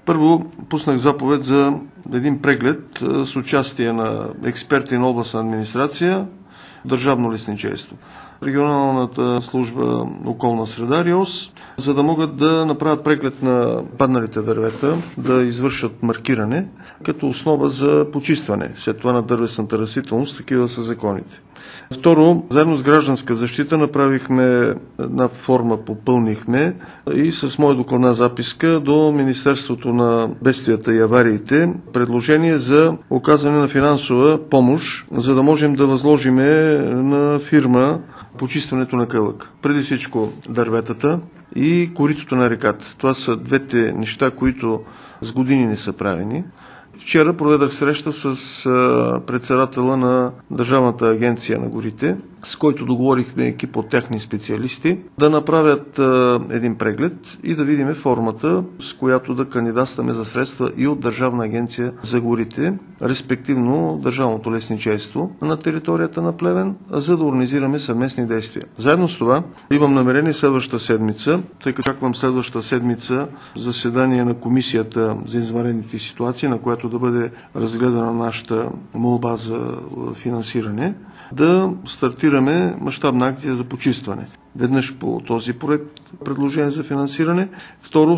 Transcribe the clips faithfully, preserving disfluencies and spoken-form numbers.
Първо пуснах заповед за един преглед с участие на експерти на областна администрация, държавно лесничейство, регионалната служба околна среда РИОС, за да могат да направят преглед на падналите дървета, да извършат маркиране като основа за почистване, след това на дървесната растителност, такива са законите. Второ, заедно с гражданска защита направихме една форма, попълнихме и с моя докладна записка до Министерството на бедствията и авариите предложение за оказане на финансова помощ, за да можем да възложиме на фирма почистването на Кайлък. Преди всичко дърветата и коритото на реката. Това са двете неща, които с години не са правени. Вчера проведах среща с председателя на Държавната агенция на горите, с който договорихме екип от техни специалисти да направят един преглед и да видим формата, с която да кандидатстваме за средства и от Държавна агенция за горите, респективно Държавното лесничейство на територията на Плевен, за да организираме съвместни действия. Заедно с това имам намерение следващата седмица, тъй като чаквам следващата седмица заседание на Комисията за извънредните ситуации, на която да бъде разгледана нашата молба за финансиране, да стартираме мащабна акция за почистване. Веднъж по този проект предложение за финансиране, второ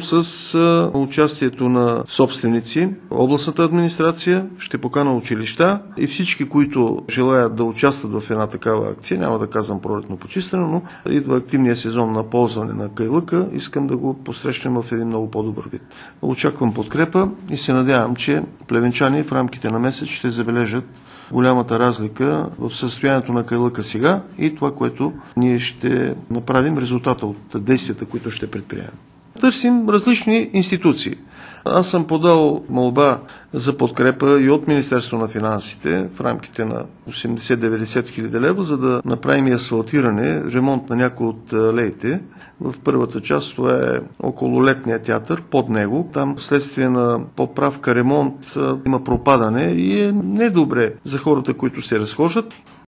с участието на собственици, областната администрация, ще покана училища и всички, които желаят да участват в една такава акция, няма да казвам пролетно почистване, но идва активния сезон на ползване на Кайлъка, искам да го посрещнем в един много по-добър вид. Очаквам подкрепа и се надявам, че плевенчани в рамките на месец ще забележат голямата разлика в състоянието на Кайлъка сега и това, което ние ще направим, резултата от действията, които ще предприемем. Търсим различни институции. Аз съм подал молба за подкрепа и от Министерство на финансите в рамките на осемдесет до деветдесет хиляди лева, за да направим и асфалтиране, ремонт на някои от леите. В първата част това е около летния театър, под него. Там вследствие на поправка, ремонт има пропадане и е недобре за хората, които се разхождат.